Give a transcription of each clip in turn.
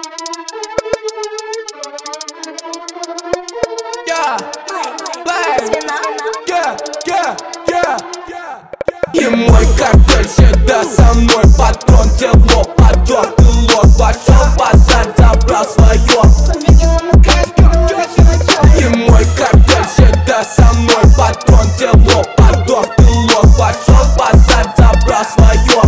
И мой картель всегда со мной. Патрон, тепло, подор, пилот. Вошел в базар, забрал свое. И мой картель всегда со мной. Патрон, тепло, подор, пилот. Вошел в базар, забрал свое.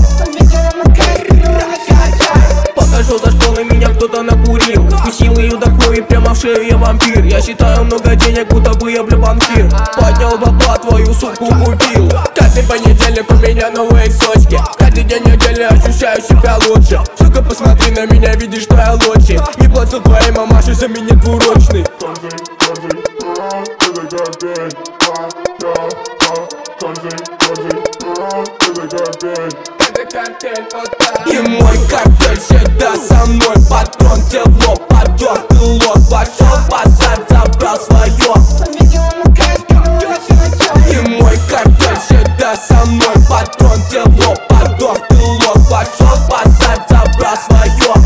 Подошел до школы, меня кто-то накурил. Укусил ее до крови, прямо в шею я вампир. Я считаю много денег, будто бы я банкир. Поднял бабла, твою суку убил. Каждый понедельник у меня новые сочки. Каждый день недели ощущаю себя лучше. Сука, посмотри на меня, видишь, что я лучше. Не плачу твоей мамаше, за меня двуручный. И мой картель всегда со мной. Патрон, тепло, подор, пилот. Вошел в базар, забрал свое. И мой картель всегда со мной. Патрон, тепло, подор, пилот. Вошел в базар, забрал свое.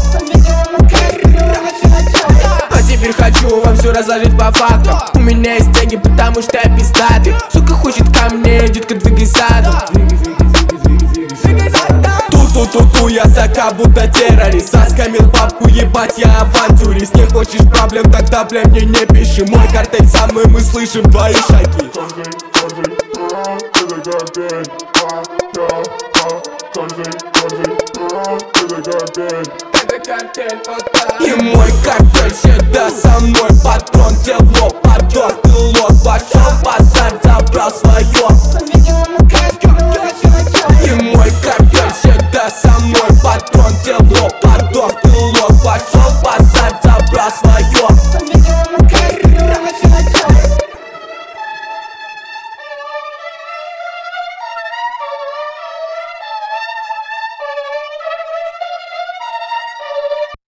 А теперь хочу вам все разложить по фактам. У меня есть деньги, потому что я пиздатый. Сука хочет ко мне, детка, двигай задом. Ту-ту-ту, я зака, будто террорист. Заскамил папку, ебать, я авантюрист. Не хочешь проблем, тогда, бля, мне не пиши. Мой картель самый, мы слышим твои шаги. И мой картель всегда со мной. Патрон, тепло, подор, пилот. Вошел в базар, забрал свое. И мой картель всегда со мной. Патрон, тепло, подор, пилот. Вошел в базар, забрал свое.